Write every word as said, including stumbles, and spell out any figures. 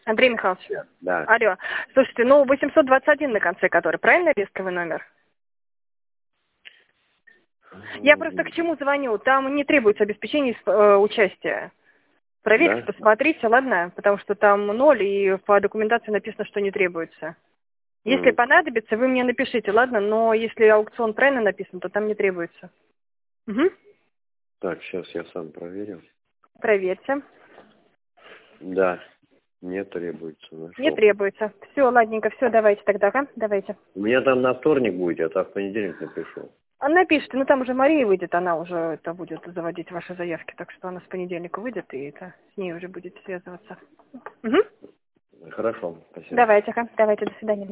Андрей Михайлович. Да. Алло. Слушайте, ну восемьсот двадцать один на конце который, правильно рисковый номер? Я просто к чему звоню? Там не требуется обеспечение э, участия. Проверьте, Да? посмотрите, ладно? Потому что там ноль, и по документации написано, что не требуется. Если Mm. понадобится, вы мне напишите, ладно? Но если аукцион правильно написан, то там не требуется. Угу. Так, сейчас я сам проверю. Проверьте. Да, не требуется. Нашел. Не требуется. Все, ладненько, все, давайте тогда, ага? Давайте. У меня там на вторник будет, я так в понедельник напишу. А напишите, ну там уже Мария выйдет, она уже это будет заводить ваши заявки, так что она с понедельника выйдет, и это с ней уже будет связываться. Угу. Хорошо, спасибо. Давайте, ага, давайте, до свидания.